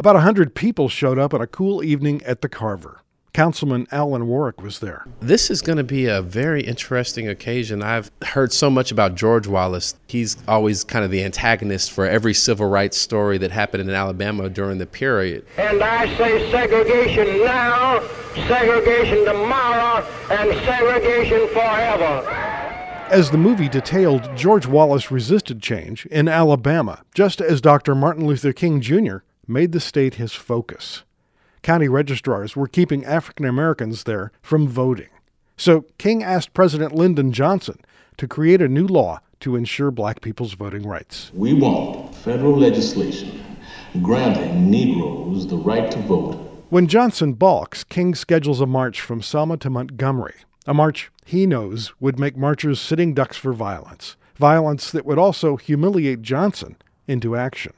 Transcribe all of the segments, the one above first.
About 100 people showed up on a cool evening at the Carver. Councilman Alan Warwick was there. This is going to be a very interesting occasion. I've heard so much about George Wallace. He's always kind of the antagonist for every civil rights story that happened in Alabama during the period. And I say segregation now, segregation tomorrow, and segregation forever. As the movie detailed, George Wallace resisted change in Alabama, just as Dr. Martin Luther King Jr. made the state his focus. County registrars were keeping African Americans there from voting. So King asked President Lyndon Johnson to create a new law to ensure black people's voting rights. We want federal legislation granting Negroes the right to vote. When Johnson balks, King schedules a march from Selma to Montgomery, a march he knows would make marchers sitting ducks for violence that would also humiliate Johnson into action.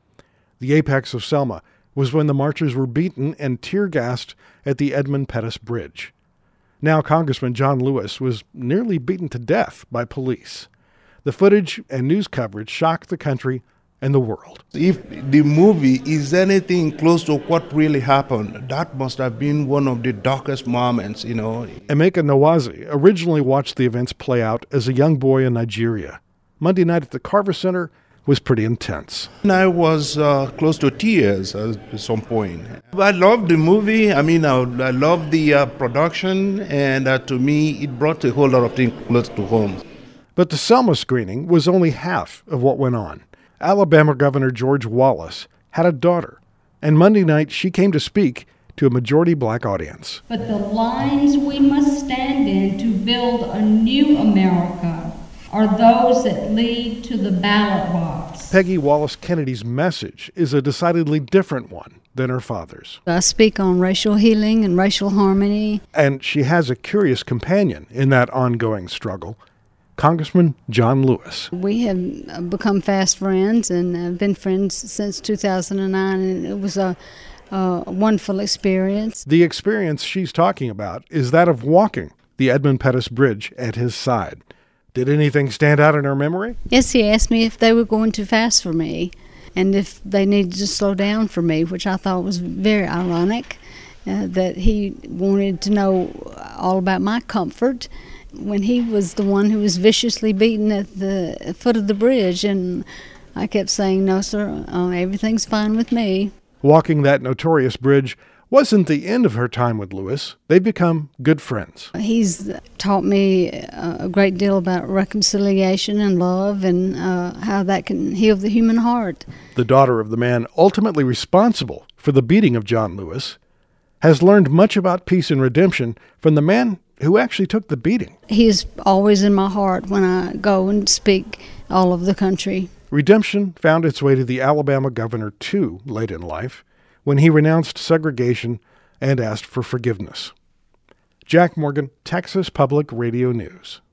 The apex of Selma was when the marchers were beaten and tear-gassed at the Edmund Pettus Bridge. Now Congressman John Lewis was nearly beaten to death by police. The footage and news coverage shocked the country and the world. If the movie is anything close to what really happened, that must have been one of the darkest moments, Emeka Nwazi originally watched the events play out as a young boy in Nigeria. Monday night at the Carver Center was pretty intense. I was close to tears at some point. I loved the movie. I loved the production, and to me, it brought a whole lot of things close to home. But the Selma screening was only half of what went on. Alabama Governor George Wallace had a daughter, and Monday night she came to speak to a majority black audience. But the lines we must stand in to build a new America are those that lead to the ballot box. Peggy Wallace Kennedy's message is a decidedly different one than her father's. I speak on racial healing and racial harmony. And she has a curious companion in that ongoing struggle, Congressman John Lewis. We have become fast friends and have been friends since 2009, and it was a wonderful experience. The experience she's talking about is that of walking the Edmund Pettus Bridge at his side. Did anything stand out in her memory? Yes, he asked me if they were going too fast for me and if they needed to slow down for me, which I thought was very ironic, that he wanted to know all about my comfort when he was the one who was viciously beaten at the foot of the bridge. And I kept saying, no, sir, everything's fine with me. Walking that notorious bridge wasn't the end of her time with Lewis. They've become good friends. He's taught me a great deal about reconciliation and love and how that can heal the human heart. The daughter of the man ultimately responsible for the beating of John Lewis has learned much about peace and redemption from the man who actually took the beating. He's always in my heart when I go and speak all over the country. Redemption found its way to the Alabama governor, too, late in life, when he renounced segregation and asked for forgiveness. Jack Morgan, Texas Public Radio News.